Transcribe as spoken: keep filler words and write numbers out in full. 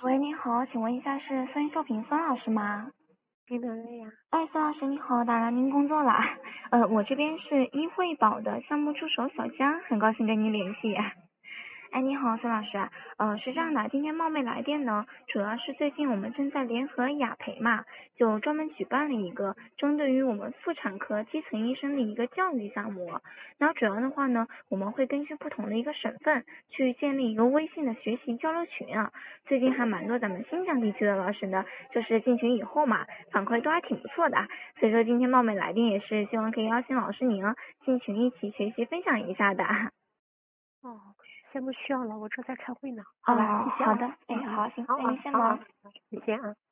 喂，你好，请问一下是孙秀平孙老师吗？ 您哪位呀？ 哎，孙老师你好，打扰您工作了。呃，我这边是医惠宝的项目助手小江，很高兴跟您联系。哎，你好，孙老师，呃，是这样的，今天冒昧来电呢，主要是最近我们正在联合雅培嘛，就专门举办了一个针对于我们妇产科基层医生的一个教育项目。然后主要的话呢，我们会根据不同的一个省份去建立一个微信的学习交流群啊。最近还蛮多咱们新疆地区的老师呢，就是进群以后嘛，反馈都还挺不错的。所以说今天冒昧来电也是希望可以邀请老师您啊进群一起学习分享一下的。 哦，现在不需要了，我这在开会呢。好吧， 哦， 谢谢啊。 好的，哎， 嗯嗯， 好，行，那好啊，好啊， 您先忙。 好谢谢啊。